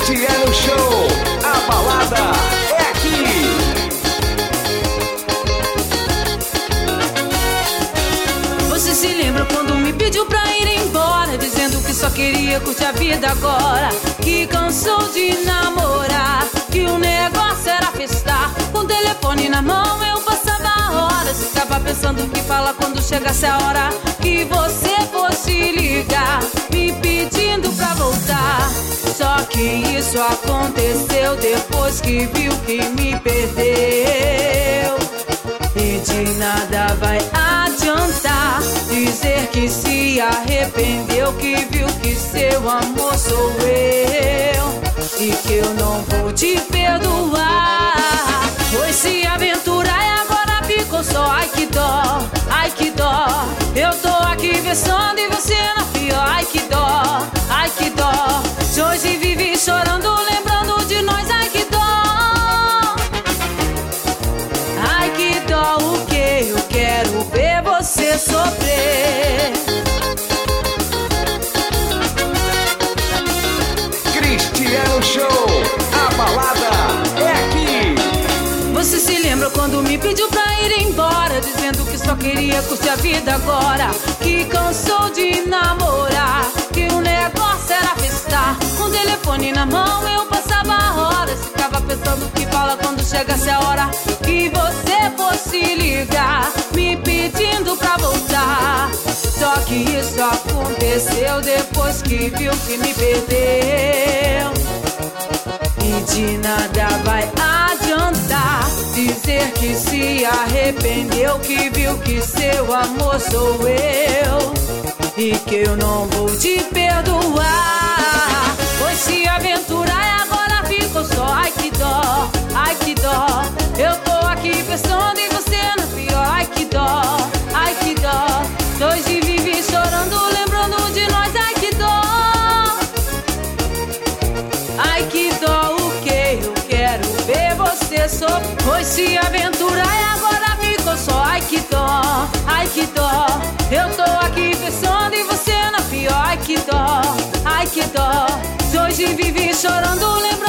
Cristiano Show, a balada é aqui. Você se lembra quando me pediu pra ir embora, dizendo que só queria curtir a vida agora, que cansou de namorar, que o negócio era festar. Com o telefone na mão eu passava horas, ficava pensando o que falar quando chegasse a hora que você fosse ligar, me pedindo pra voltar. Só que isso aconteceu depois que viu que me perdeu. E de nada vai adiantar dizer que se arrependeu, que viu que seu amor sou eu e que eu não vou te perdoar. Foi se aventurar e agora ficou só. Ai que dó, ai que dó. Eu tô aqui pensando e você na pior. Ai que dó, ai que dó. Se hoje vive chorando, lembrando de nós. Ai que dó, ai que dó. O que eu quero ver você sofrer. Cristiano Show, a balada é aqui. Você se lembra quando me pediu pra ir embora, dizendo que só queria curtir a vida agora, que cansou de namorar, que o negócio era festar. Com o telefone na mão eu passava horas, ficava pensando o que fala quando chegasse a hora que você fosse ligar, me pedindo pra voltar. Só que isso aconteceu depois que viu que me perdeu. E de nada vai adiantar dizer que se arrependeu, que viu que seu amor sou eu e que eu não vou te perdoar. Foi se aventurar e agora ficou só. Ai que dó, ai que dó. Eu tô aqui pensando em você na pior. Ai que dó, ai que dó. Dois de vive chorando, lembrando de nós. Ai que dó, ai que dó. O que eu quero ver você só. Foi se aventurar e agora ficou só. Ai que dó, ai que dó. Eu tô aqui pensando em você na pior. Ai que dó, ai que dó. Se hoje vive chorando, lembrando